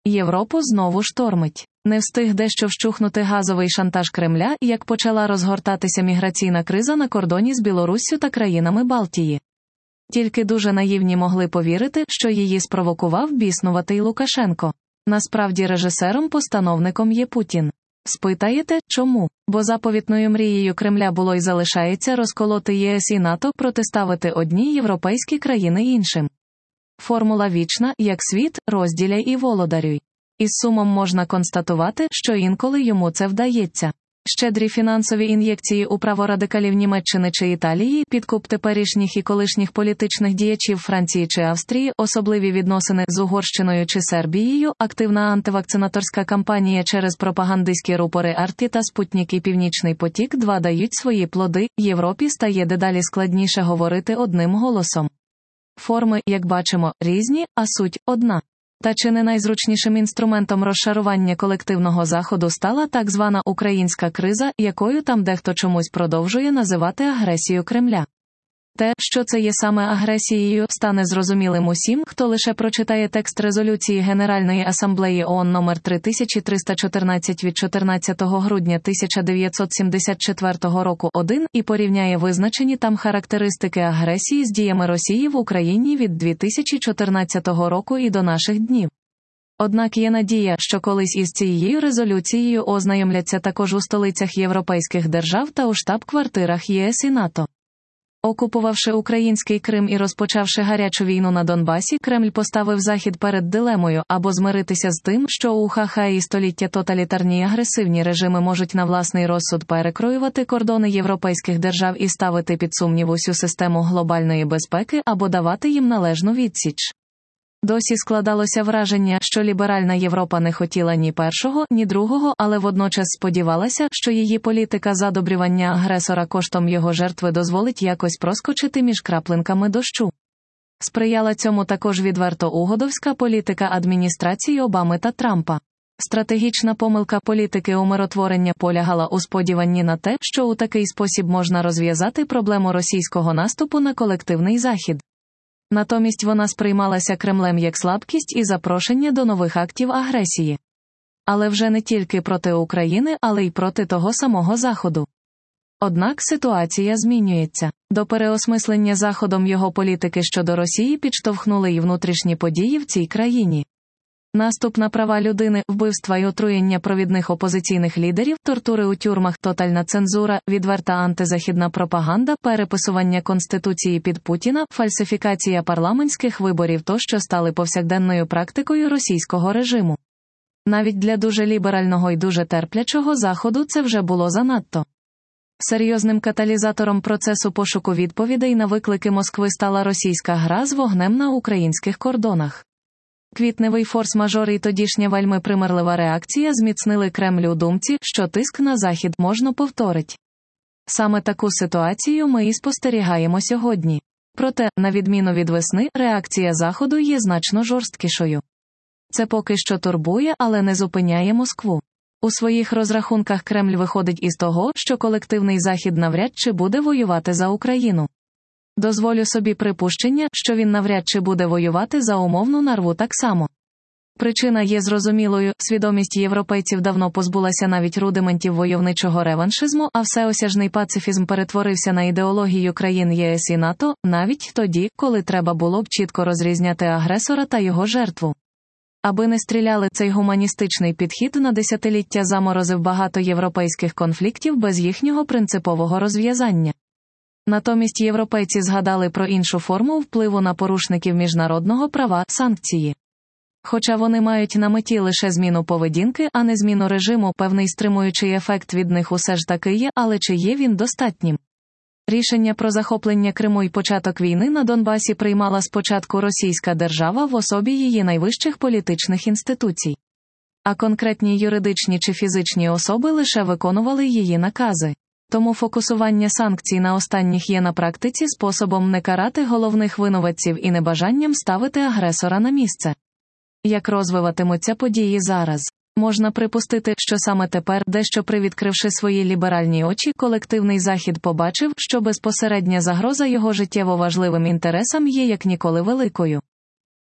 Європу знову штормить. Не встиг дещо вщухнути газовий шантаж Кремля, як почала розгортатися міграційна криза на кордоні з Білоруссю та країнами Балтії. Тільки дуже наївні могли повірити, що її спровокував біснуватий Лукашенко. Насправді режисером-постановником є Путін. Спитаєте, чому? Бо заповітною мрією Кремля було й залишається розколоти ЄС і НАТО, протиставити одні європейські країни іншим. Формула вічна, як світ, розділяй і володарюй. Із сумом можна констатувати, що інколи йому це вдається. Щедрі фінансові ін'єкції у праворадикалів Німеччини чи Італії, підкуп теперішніх і колишніх політичних діячів Франції чи Австрії, особливі відносини з Угорщиною чи Сербією, активна антивакцинаторська кампанія через пропагандистські рупори Арті та Спутнік і Північний потік-2 дають свої плоди, Європі стає дедалі складніше говорити одним голосом. Форми, як бачимо, різні, а суть одна. Та чи не найзручнішим інструментом розшарування колективного Заходу стала так звана українська криза, якою там дехто чомусь продовжує називати агресію Кремля. Те, що це є саме агресією, стане зрозумілим усім, хто лише прочитає текст резолюції Генеральної асамблеї ООН номер 3314 від 14 грудня 1974 року 1 і порівняє визначені там характеристики агресії з діями Росії в Україні від 2014 року і до наших днів. Однак є надія, що колись із цією резолюцією ознайомляться також у столицях європейських держав та у штаб-квартирах ЄС і НАТО. Окупувавши український Крим і розпочавши гарячу війну на Донбасі, Кремль поставив Захід перед дилемою або змиритися з тим, що у ха-ха і століття тоталітарні і агресивні режими можуть на власний розсуд перекроювати кордони європейських держав і ставити під сумнів усю систему глобальної безпеки або давати їм належну відсіч. Досі складалося враження, що ліберальна Європа не хотіла ні першого, ні другого, але водночас сподівалася, що її політика задобрювання агресора коштом його жертви дозволить якось проскочити між краплинками дощу. Сприяла цьому також відверто угодовська політика адміністрації Обами та Трампа. Стратегічна помилка політики умиротворення полягала у сподіванні на те, що у такий спосіб можна розв'язати проблему російського наступу на колективний Захід. Натомість вона сприймалася Кремлем як слабкість і запрошення до нових актів агресії. Але вже не тільки проти України, але й проти того самого Заходу. Однак ситуація змінюється. До переосмислення Заходом його політики щодо Росії підштовхнули й внутрішні події в цій країні. Наступ на права людини, вбивства й отруєння провідних опозиційних лідерів, тортури у тюрмах, тотальна цензура, відверта антизахідна пропаганда, переписування Конституції під Путіна, фальсифікація парламентських виборів тощо стали повсякденною практикою російського режиму. Навіть для дуже ліберального і дуже терплячого Заходу це вже було занадто. Серйозним каталізатором процесу пошуку відповідей на виклики Москви стала російська гра з вогнем на українських кордонах. Квітневий форс-мажор і тодішня вельми примирлива реакція зміцнили Кремль у думці, що тиск на Захід можна повторить. Саме таку ситуацію ми і спостерігаємо сьогодні. Проте, на відміну від весни, реакція Заходу є значно жорсткішою. Це поки що турбує, але не зупиняє Москву. У своїх розрахунках Кремль виходить із того, що колективний Захід навряд чи буде воювати за Україну. Дозволю собі припущення, що він навряд чи буде воювати за умовну нарву так само. Причина є зрозумілою, свідомість європейців давно позбулася навіть рудиментів войовничого реваншизму, а всеосяжний пацифізм перетворився на ідеологію країн ЄС і НАТО, навіть тоді, коли треба було б чітко розрізняти агресора та його жертву. Аби не стріляли, цей гуманістичний підхід на десятиліття заморозив багато європейських конфліктів без їхнього принципового розв'язання. Натомість європейці згадали про іншу форму впливу на порушників міжнародного права – санкції. Хоча вони мають на меті лише зміну поведінки, а не зміну режиму, певний стримуючий ефект від них усе ж таки є, але чи є він достатнім? Рішення про захоплення Криму і початок війни на Донбасі приймала спочатку російська держава в особі її найвищих політичних інституцій. А конкретні юридичні чи фізичні особи лише виконували її накази. Тому фокусування санкцій на останніх є на практиці способом не карати головних винуватців і небажанням ставити агресора на місце. Як розвиватимуться події зараз? Можна припустити, що саме тепер, дещо привідкривши свої ліберальні очі, колективний Захід побачив, що безпосередня загроза його життєво важливим інтересам є як ніколи великою.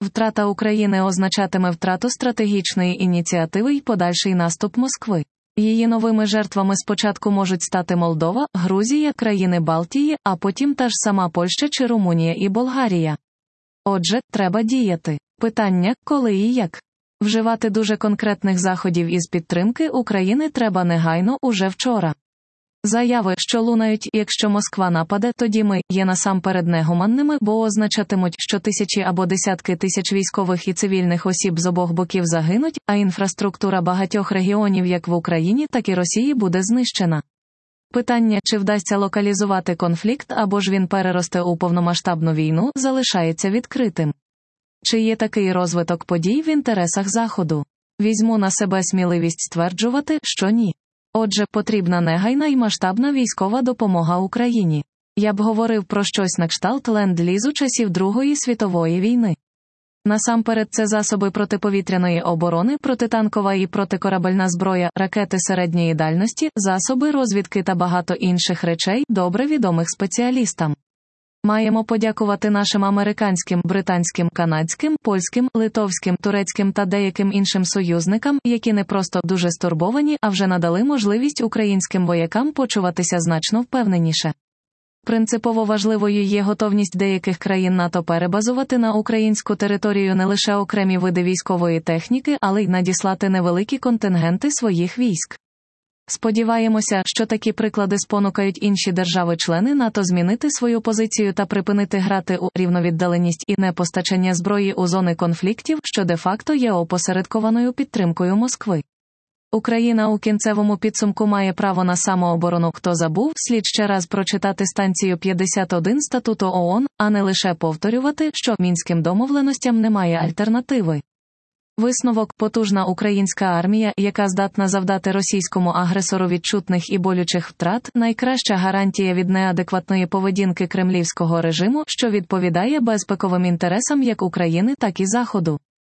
Втрата України означатиме втрату стратегічної ініціативи й подальший наступ Москви. Її новими жертвами спочатку можуть стати Молдова, Грузія, країни Балтії, а потім та ж сама Польща чи Румунія і Болгарія. Отже, треба діяти. Питання – коли і як? Вживати дуже конкретних заходів із підтримки України треба негайно уже вчора. Заяви, що лунають, якщо Москва нападе, тоді ми, є насамперед негуманними, бо означатимуть, що тисячі або десятки тисяч військових і цивільних осіб з обох боків загинуть, а інфраструктура багатьох регіонів як в Україні, так і Росії буде знищена. Питання, чи вдасться локалізувати конфлікт або ж він переросте у повномасштабну війну, залишається відкритим. Чи є такий розвиток подій в інтересах Заходу? Візьму на себе сміливість стверджувати, що ні. Отже, потрібна негайна й масштабна військова допомога Україні. Я б говорив про щось на кшталт ленд-лізу часів Другої світової війни. Насамперед це засоби протиповітряної оборони, протитанкова і протикорабельна зброя, ракети середньої дальності, засоби розвідки та багато інших речей, добре відомих спеціалістам. Маємо подякувати нашим американським, британським, канадським, польським, литовським, турецьким та деяким іншим союзникам, які не просто дуже стурбовані, а вже надали можливість українським воякам почуватися значно впевненіше. Принципово важливою є готовність деяких країн НАТО перебазувати на українську територію не лише окремі види військової техніки, але й надіслати невеликі контингенти своїх військ. Сподіваємося, що такі приклади спонукають інші держави-члени НАТО змінити свою позицію та припинити грати у рівновіддаленість і непостачання зброї у зони конфліктів, що де-факто є опосередкованою підтримкою Москви. Україна у кінцевому підсумку має право на самооборону. Хто забув, слід ще раз прочитати станцію 51 Статуту ООН, а не лише повторювати, що мінським домовленостям немає альтернативи. Висновок – потужна українська армія, яка здатна завдати російському агресору відчутних і болючих втрат, найкраща гарантія від неадекватної поведінки кремлівського режиму, що відповідає безпековим інтересам як України, так і Заходу.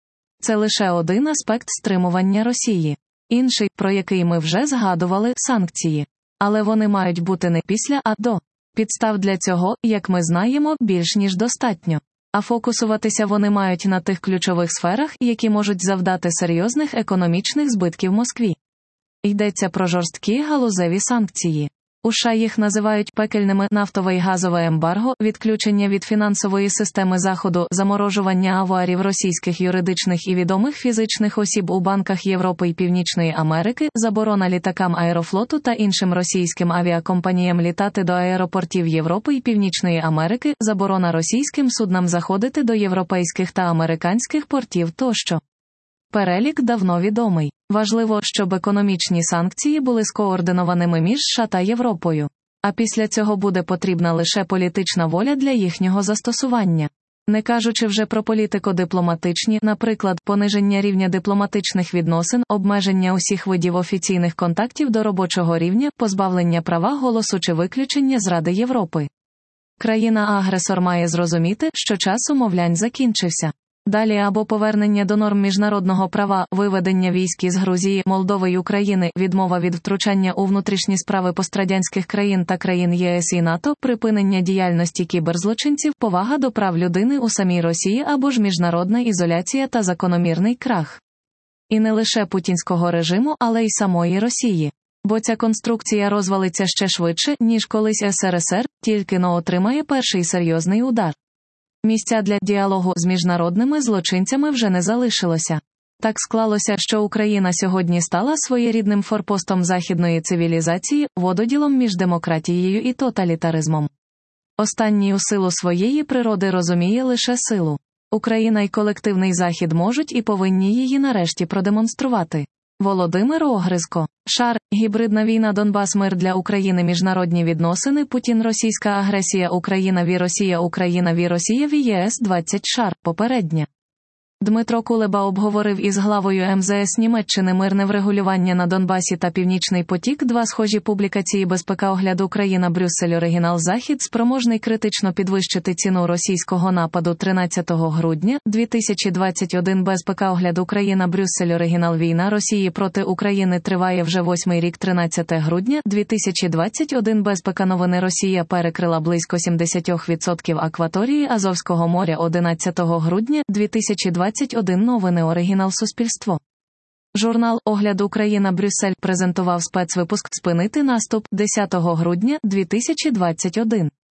Це лише один аспект стримування Росії. Інший, про який ми вже згадували – санкції. Але вони мають бути не після, а до. Підстав для цього, як ми знаємо, більш ніж достатньо. А фокусуватися вони мають на тих ключових сферах, які можуть завдати серйозних економічних збитків Москві. Йдеться про жорсткі галузеві санкції. У США їх називають пекельними: нафтове й газове ембарго, відключення від фінансової системи Заходу, заморожування авуарів російських юридичних і відомих фізичних осіб у банках Європи й Північної Америки, заборона літакам Аерофлоту та іншим російським авіакомпаніям літати до аеропортів Європи й Північної Америки, заборона російським суднам заходити до європейських та американських портів тощо. Перелік давно відомий. Важливо, щоб економічні санкції були скоординованими між США та Європою. А після цього буде потрібна лише політична воля для їхнього застосування. Не кажучи вже про політико-дипломатичні, наприклад, пониження рівня дипломатичних відносин, обмеження усіх видів офіційних контактів до робочого рівня, позбавлення права голосу чи виключення з Ради Європи. Країна-агресор має зрозуміти, що час умовлянь закінчився. Далі або повернення до норм міжнародного права, виведення військ із Грузії, Молдови й України, відмова від втручання у внутрішні справи пострадянських країн та країн ЄС і НАТО, припинення діяльності кіберзлочинців, повага до прав людини у самій Росії або ж міжнародна ізоляція та закономірний крах. І не лише путінського режиму, але й самої Росії. Бо ця конструкція розвалиться ще швидше, ніж колись СРСР, тільки-но отримає перший серйозний удар. Місця для діалогу з міжнародними злочинцями вже не залишилося. Так склалося, що Україна сьогодні стала своєрідним форпостом західної цивілізації, вододілом між демократією і тоталітаризмом. Останній у силу своєї природи розуміє лише силу. Україна й колективний Захід можуть і повинні її нарешті продемонструвати. Володимир Огризко. Шар. Гібридна війна. Донбас. Мир для України. Міжнародні відносини. Путін. Російська агресія. Україна. Ві Росія. Україна. Ві Росія. Ві ЄС. 20. Шар. Попередня. Дмитро Кулеба обговорив із главою МЗС Німеччини мирне врегулювання на Донбасі та Північний потік-2. Схожі публікації безпека-огляд Україна Брюссель оригінал Захід спроможний критично підвищити ціну російського нападу 13 грудня 2021 безпека-огляд Україна Брюссель оригінал війна Росії проти України триває вже 8-й рік 13 грудня 2021 безпека новини Росія перекрила близько 70% акваторії Азовського моря 11 грудня 2021 новини оригінал Суспільство. Журнал «Огляд Україна Брюссель» презентував спецвипуск «Спинити наступ» 10 грудня 2021.